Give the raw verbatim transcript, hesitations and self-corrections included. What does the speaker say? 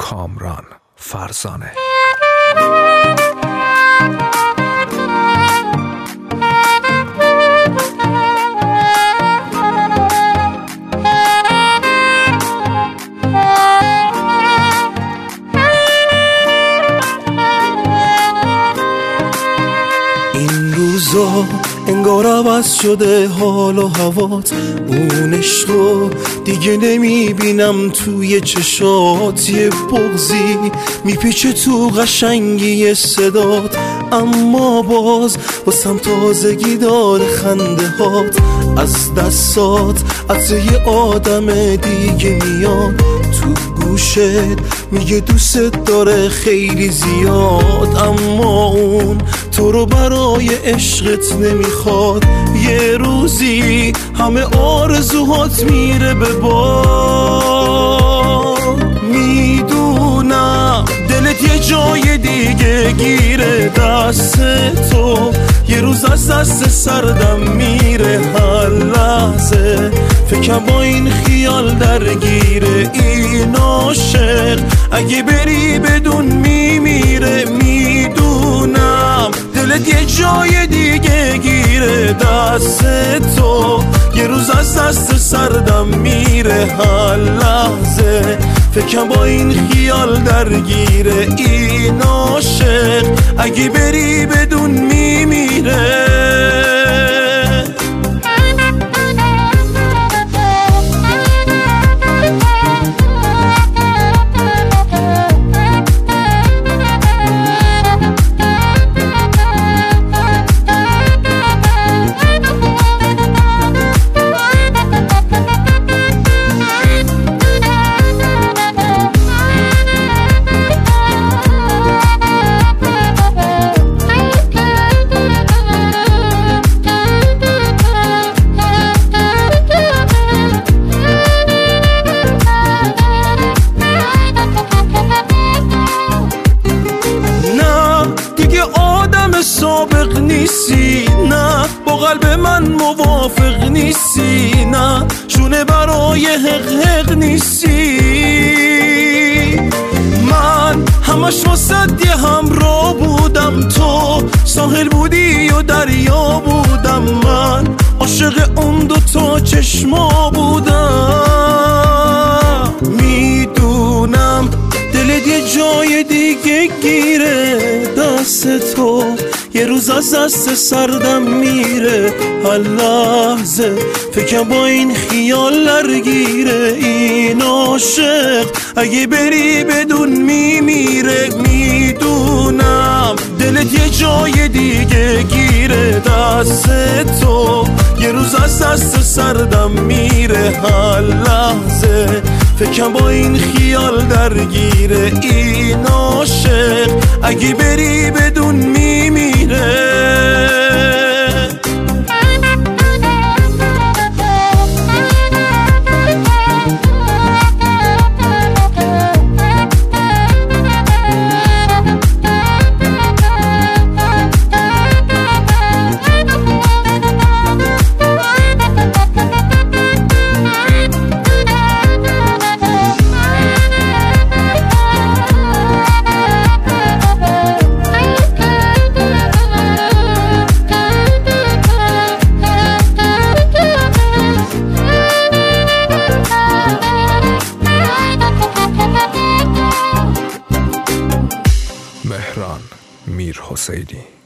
کامران فرزانه. این روزا انگار عوض شده حال و هوات، اون عشقو دیگه نمیبینم توی چشات، یه بغضی میپیچه تو قشنگی صدات، اما باز واسم تازگی داره خنده هات، از دستات عطر یه آدم دیگه میاد تو گوشت، میگه دوست داره خیلی زیاد، اما اون تو رو برای عشقت نمیخواد، یه روزی همه آرزوهات میره به باد. میدونم دلت یه جای دیگه گیره دست تو، یه روز از دست سردم میره هر لحظه، فکرم با این خیال درگیره این عاشق، اگه بری بدون میمیره. میدونم دلت یه جای دیگه گیره دست تو، یه روز از دست سردم میره هر لحظه، فکرم با این خیال درگیره این عاشق، اگه بری بدون میمیره. سابق نیستی، نه با قلب من موافق نیستی، نه جونه برای حق حق نیستی، من همش واسد یه همراه بودم، تو ساحل بودی و دریا بودم، من عاشق اون دوتا چشما بودم. میدونم دلت یه جای دیگه گیره دست تو، یه روز از دست سردم میره هر لحظه، فکرم با این خیال درگیره این عاشق، اگه بری بدون میمیره. میدونم دلت یه جای دیگه گیره دست تو، یه روز از دست سردم میره هر لحظه، فکرم با این خیال درگیره این عاشق، اگه بری بدون میمیره. مهران میرحسینی.